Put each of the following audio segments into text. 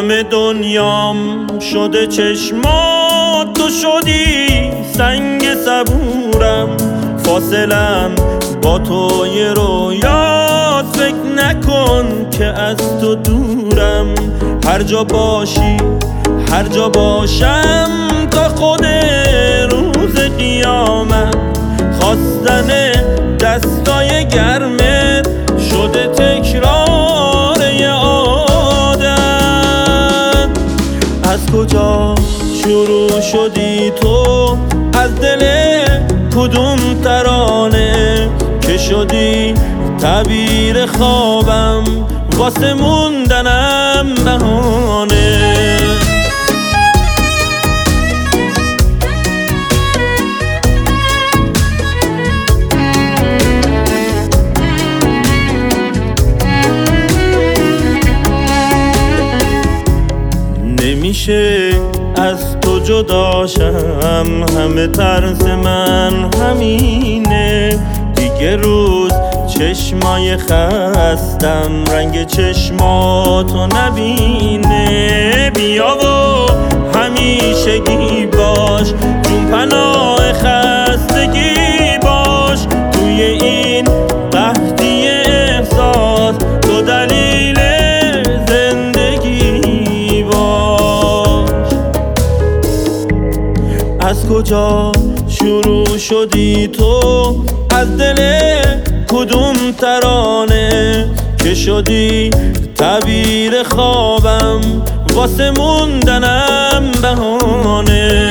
همه دنیام شده چشمات، تو شدی سنگ صبورم. فاصلم با تو یه رویاست، فکر نکن که از تو دورم. هر جا باشی هر جا باشم تا خود روز قیامت. خواستن دستای گرمت شده تکرار یه عادت. از کجا شروع شدی تو؟ از دل کدوم ترانه که شدی تعبیر خوابم، واسه موندنم بهانه. نمیشه از تو جداشم، همه طرز من همینه. دیگه روز چشمای خستم رنگ چشماتو نبینه. بیا و همیشگی باش، جون پناه خستگی باش. توی این قحطی احساس تو دلیل زندگی باش. از کجا شروع شدی تو؟ از دل کدوم ترانه که شدی تعبیر خوابم، واسه موندنم بهانه.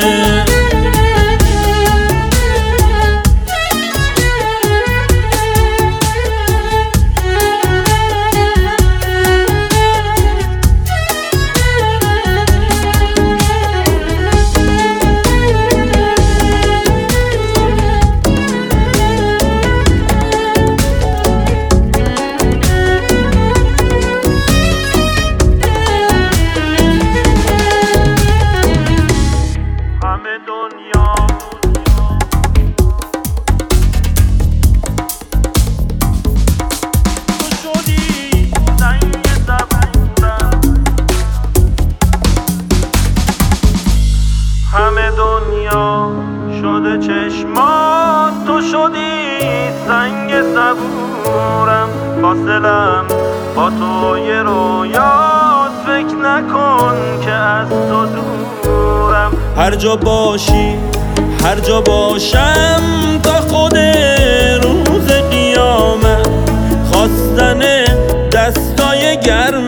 همه دنیا شده چشمات، تو شدی سنگ صبورم. فاصلم با تو یه رویاست، فکر نکن که از تو دورم. هر جا باشی هر جا باشم تا خود روز قیامت. خواستن دستای گرم